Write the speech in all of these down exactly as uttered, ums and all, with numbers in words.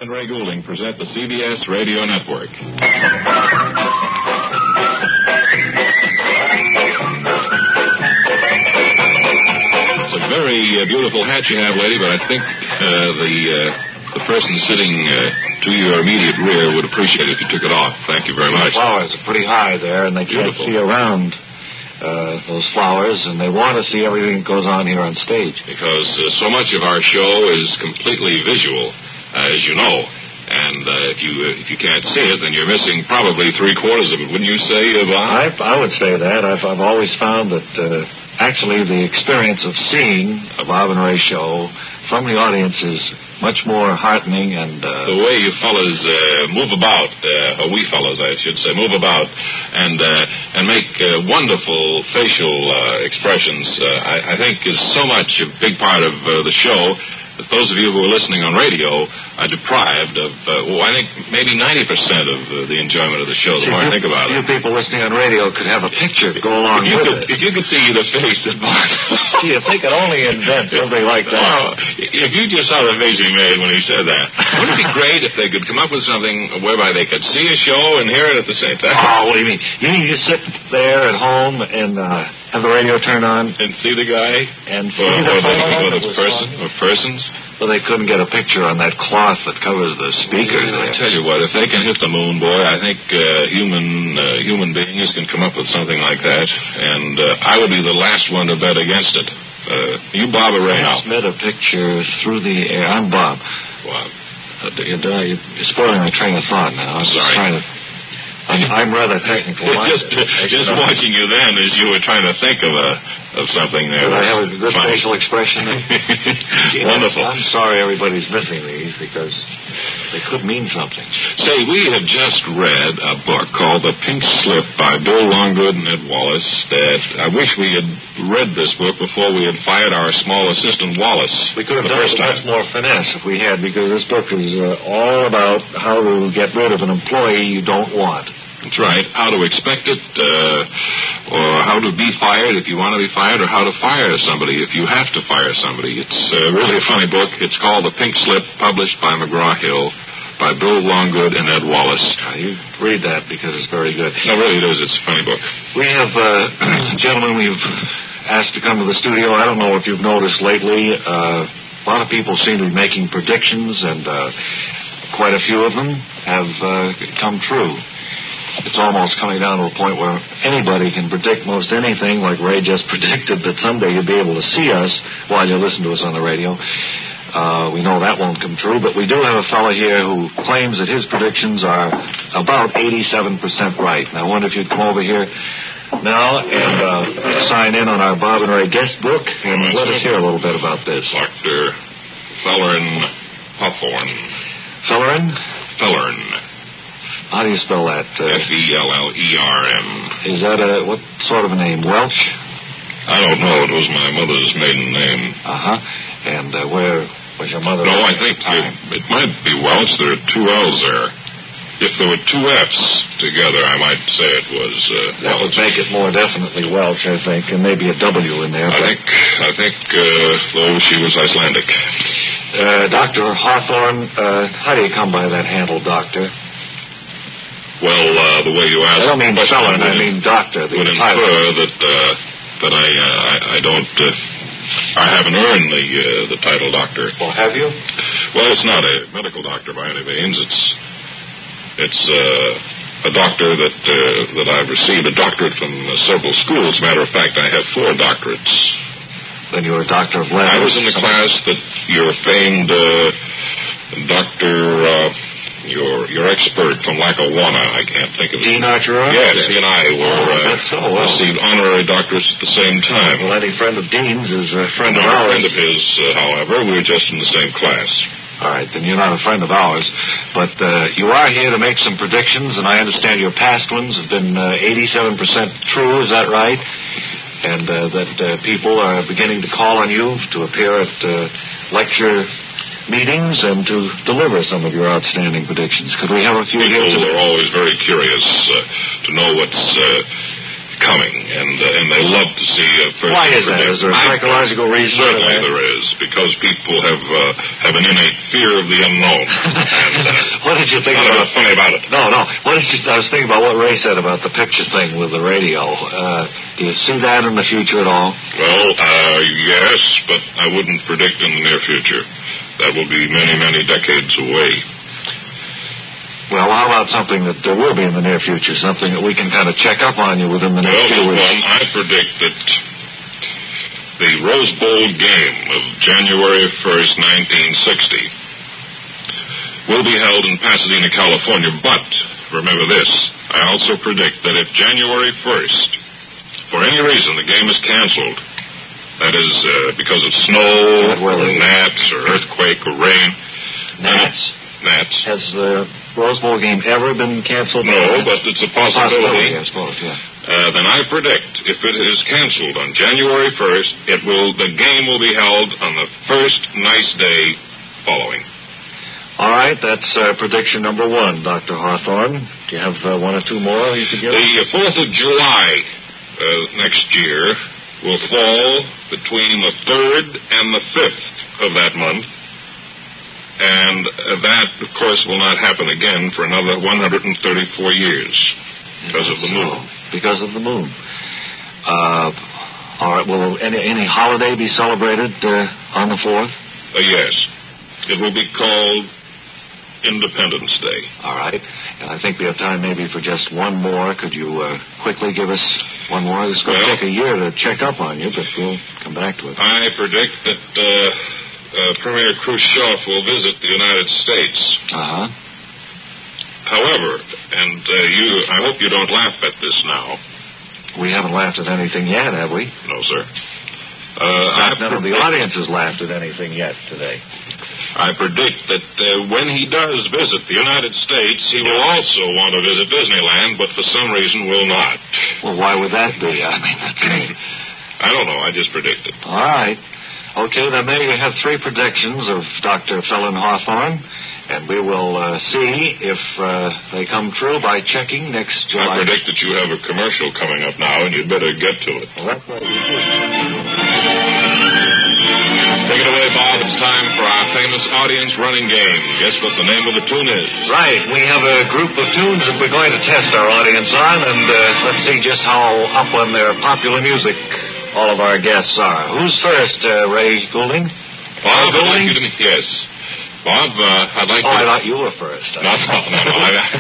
and Ray Goulding present the C B S Radio Network. It's a very uh, beautiful hat you have, lady, but I think uh, the uh, the person sitting uh, to your immediate rear would appreciate it if you took it off. Thank you very much. The flowers are pretty high there, and they can't Beautiful. see around uh, those flowers, and they want to see everything that goes on here on stage. Because uh, so much of our show is completely visual, uh, as you know. And uh, if you uh, if you can't see it, then you're missing probably three quarters of it, wouldn't you say, uh, Bob? I, I would say that. I've, I've always found that uh, actually the experience of seeing a Bob and Ray show from the audience is much more heartening and... Uh, the way you fellas uh, move about, uh, or we fellas, I should say, move about and uh, and make uh, wonderful facial uh, expressions, uh, I, I think is so much a big part of uh, the show that those of you who are listening on radio are deprived of, uh, well, I think maybe ninety percent of uh, the enjoyment of the show, the more I think about it. You people listening on radio could have a picture to go along if you with could, it. If you could see the face that Bart... Gee, if they could only invent something like that. Oh, if you just saw the face he made when he said that, wouldn't it be great if they could come up with something whereby they could see a show and hear it at the same time? Oh, what do you mean? You mean you sit there at home and uh, have the radio turned on? And see the guy? And see or, the or, the, fellow or the that was person, talking? or persons? Well, they couldn't get a picture on that cloth that covers the speakers. I There. tell you what, if they can hit the moon, boy, I think uh, human uh, human beings can come up with something like that, and uh, I would be the last one to bet against it. Uh, you, Bob, or Ray? Transmit a picture through the air. I'm Bob. Well, Uh, you're, you're spoiling my train of thought now. I'm Sorry. just trying to... I'm, I'm rather technical. just just watching you then as you were trying to think of a of something there. Did I have a good Funny. facial expression? Wonderful. I'm sorry everybody's missing these because they could mean something. Say, we had just read a book called The Pink Slip by Bill Longgood and Ed Wallace that I wish we had read this book before we had fired our small assistant Wallace. We could have the done first it with time. much more finesse if we had, because this book is uh, all about how to get rid of an employee you don't want. That's right. How to expect it, uh, or how to be fired if you want to be fired, or how to fire somebody if you have to fire somebody. It's uh, really a funny book. It's called The Pink Slip, published by McGraw-Hill, by Bill Longgood and Ed Wallace. Uh, you read that because it's very good. No, really it is. It's a funny book. We have uh, gentlemen we've asked to come to the studio. I don't know if you've noticed lately, uh, a lot of people seem to be making predictions, and uh, quite a few of them have uh, come true. It's almost coming down to a point where anybody can predict most anything, like Ray just predicted that someday you'll be able to see us while you listen to us on the radio. Uh, we know that won't come true, but we do have a fellow here who claims that his predictions are about eighty-seven percent right. And I wonder if you'd come over here now and uh, sign in on our Bob and Ray guest book and Yes, let sir. us hear a little bit about this. Doctor Fellern Hawthorne. Fellern? Fellern. How do you spell that? Uh, F E L L E R M. is that a, what sort of a name? Welch? I don't know. It was my mother's maiden name. Uh-huh. And uh, where was your mother? No, I at think the time? it, it might be Welch. There are two L's there. If there were two F's together, I might say it was uh, That would Welch. make it more definitely Welch, I think, and maybe a W in there. I but, think, I think, uh, though she was Icelandic. uh, Doctor Hawthorne, uh, how do you come by that handle, Doctor? Well, uh, the way you asked... I don't mean the question Fellern, I would- mean Doctor. The would title. infer that, uh, that I, uh, I, I don't, uh, I haven't earned the, uh, the title doctor. Well, have you? Well, it's not a medical doctor by any means. It's, it's, uh, a doctor that, uh, that I've received a doctorate from uh, several schools. Matter of fact, I have four doctorates. Then you're a doctor of letters. I was in the class that your famed, uh, Doctor, uh, your, your expert from Lackawanna, I can't think of his Dean Archer? Yes, he and I were, Oh, uh, that's so well. received honorary doctorates at the same time. Well, any friend of Dean's is a friend of Not a ours. friend of his, uh, however. We were just in the same class. All right, then you're not a friend of ours. But uh, you are here to make some predictions, and I understand your past ones have been uh, eighty-seven percent true. Is that right? And uh, that uh, people are beginning to call on you to appear at uh, lecture meetings and to deliver some of your outstanding predictions. Could we have a few here People today? are always very curious uh, to know what's uh, coming, and uh, and they love to see a person. Why is that? predict. Is there a I- psychological reason? Certainly for that? there is, because people have uh, have an innate fear of the unknown. And think Nothing about funny about it. No, no. What did you, I was thinking about what Ray said about the picture thing with the radio. Uh, do you see that in the future at all? Well, uh, yes, but I wouldn't predict in the near future. That will be many, many decades away. Well, how about something that there will be in the near future, something that we can kind of check up on you within the next well, few weeks? Well, I predict that the Rose Bowl game of January first, nineteen sixty, will be held in Pasadena, California. But, remember this, I also predict that if January first, for any reason, the game is canceled, that is uh, because of snow, or gnats, or earthquake, or rain. Gnats? Gnats. Has the Rose Bowl game ever been canceled? No, but it's a possibility. I suppose, yeah. Uh, then I predict if it is canceled on January first, it will the game will be held on the first nice day following. All right, that's uh, prediction number one, Doctor Hawthorne. Do you have uh, one or two more you could give? The fourth of July uh, next year will fall between the third and the fifth of that month. And uh, that, of course, will not happen again for another one hundred thirty-four years because of the moon. Because of the moon. Uh, all right, will any, any holiday be celebrated uh, on the fourth? Uh, yes. It will be called Independence Day. All right. And I think we have time maybe for just one more. Could you uh, quickly give us one more? It's going to well, take a year to check up on you, but we'll come back to it. I predict that uh, uh, Premier Khrushchev will visit the United States. Uh-huh. However, and uh, you, I hope you don't laugh at this now. We haven't laughed at anything yet, have we? No, sir. Uh, I I none of the audience has laughed at anything yet today. I predict that uh, when he does visit the United States, he will also want to visit Disneyland, but for some reason will not. Well, why would that be? I mean, that's... I don't know. I just predict it. All right. Okay, then there you have three predictions of Doctor Felon Hawthorne, and we will uh, see if uh, they come true by checking next July. I predict that you have a commercial coming up now, and you'd better get to it. Well, that's right. Take it away, Bob. It's time for our famous audience-running game. Guess what the name of the tune is? Right. We have a group of tunes that we're going to test our audience on, and uh, let's see just how up on their popular music all of our guests are. Who's first, uh, Ray Goulding? Bob, I'd like you to meet... Yes. Bob, uh, I'd like oh, to... Oh, I thought you were first. No, no, no, no.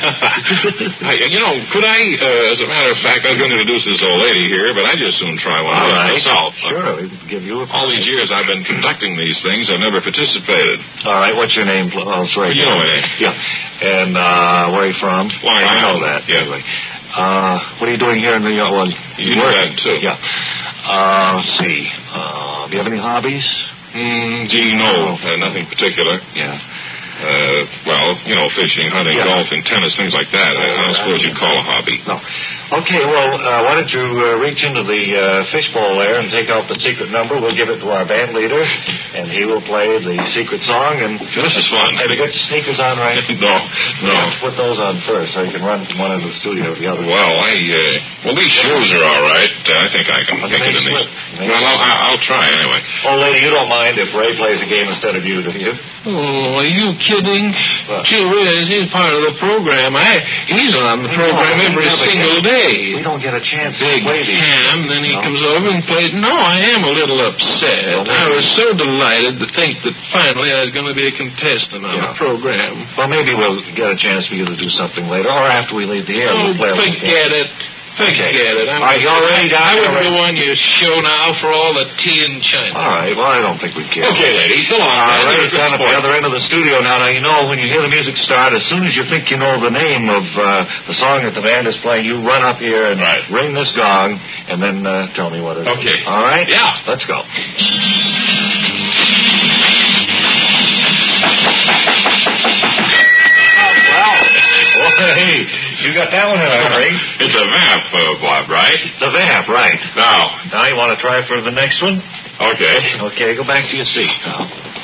I, you know, could I, uh, as a matter of fact, I was going to introduce this old lady here, but I just soon try one all right. myself. Sure, we can give you a... All these years I've been conducting these things, I've never participated. All right, what's your name? Oh, it's Ray. You know my name. Yeah. And uh, where are you from? Long I know Island. that. Yeah. Anyway. Uh, what are you doing here in New York? Well, you know that, too. Yeah. Uh, let's see. Uh, do you have any hobbies? Mm, gee, no. Uh, nothing particular. Yeah. Uh, well, you know, fishing, hunting, yeah. golfing, tennis, things like that. I, I don't suppose you'd call a hobby. No. Okay, well, uh, why don't you uh, reach into the uh, fishbowl there and take out the secret number. We'll give it to our band leader, and he will play the secret song. And this is fun. Have you got your sneakers on, right? no, no. Let's put those on first so you can run from one end of the studio to the other. Well, I, uh, well, these shoes are all right. Uh, I think I can well, make it in these. Well, I'll, I'll try anyway. Oh, lady, you don't mind if Ray plays a game instead of you, do you? Oh, are you kidding? What? Gee whiz, he's part of the program. I He's on the program no, every single day. We don't get a chance Big to play these. Ham, then he no. comes over and plays. No, I am a little upset. Well, I was so delighted to think that finally I was going to be a contestant on yeah. the program. Well, maybe we'll get a chance for you to do something later, or after we leave the air. Oh, we'll play forget it. Forget okay. it. I'm all right, you all ready, Doc? I wouldn't go on your show now for all the tea in China. All right, well, I don't think we care. Okay, ladies, so long. All right, Ray's down at the other end of the studio now. Now, you know, when you hear the music start, as soon as you think you know the name of uh, the song that the band is playing, you run up here and right. ring this gong, and then uh, tell me what it is. Okay. All right? Yeah. Let's go. Well, hey, you got that one in a hurry. It's a vamp, uh, Bob, right? The vamp, right. Now. Now you want to try for the next one? Okay. Okay, go back to your seat now.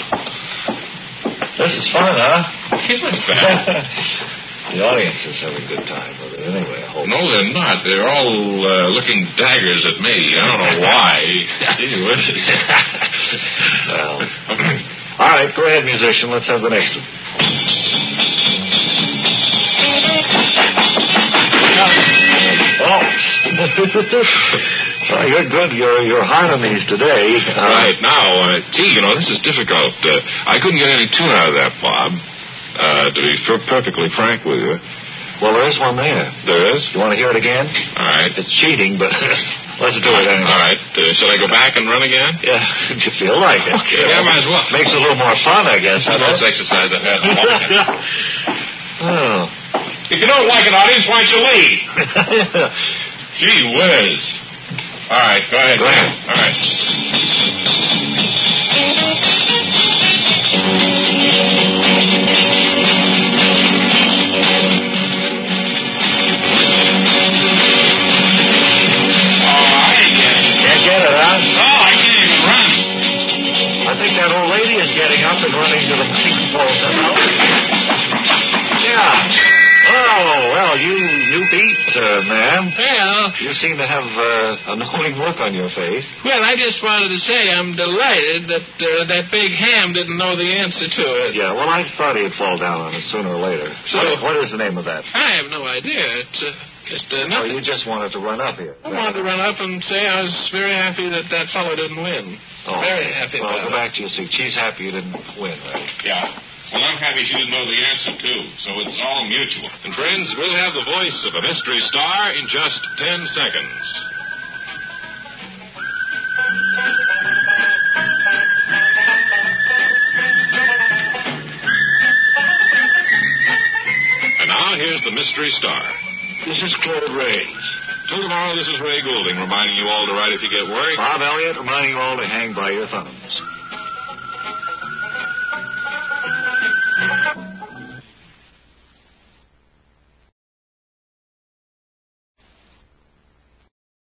This is fun, huh? Isn't it fun? The audience is having a good time with it anyway, I hope. No, they're not. They're all uh, looking daggers at me. I don't know why. Well, all right, go ahead, musician. Let's have the next one. Well, you're good. You're, you're hot on these today. Uh, right. Now, uh, gee, you know, this is difficult. Uh, I couldn't get any tune out of that, Bob, uh, to be f- perfectly frank with you. Well, there is one there. There is? You want to hear it again? All right. It's cheating, but let's do it anyway. All right. Uh, shall I go back and run again? Yeah, if you feel like it. Okay. Yeah, might as well. Makes it a little more fun, I guess. Well, let's exercise that. Oh. If you don't like it, audience, why don't you leave? Gee whiz. All right, go ahead. Go ahead. All right. Getting up and running to the microphone somehow. Yeah. Oh, well, you you beat, uh, ma'am. Well, you seem to have uh, a knowing look on your face. Well, I just wanted to say I'm delighted that uh, that big ham didn't know the answer to it. Yeah, well, I thought he'd fall down on it sooner or later. So, what, what is the name of that? I have no idea. It's uh, just uh, Oh, nothing. you just wanted to run up here. I wanted to run up and say I was very happy that that fellow didn't win. Oh, very happy well, about go it. back to your seat. She's happy you didn't win, right? Yeah. Well, I'm happy she didn't know the answer, too, so it's all mutual. And, friends, we'll have the voice of a mystery star in just ten seconds. And now, here's the mystery star. This is Claude Ray. Till tomorrow, this is Ray Goulding reminding you all to write if you get worried. Bob Elliott reminding you all to hang by your thumb.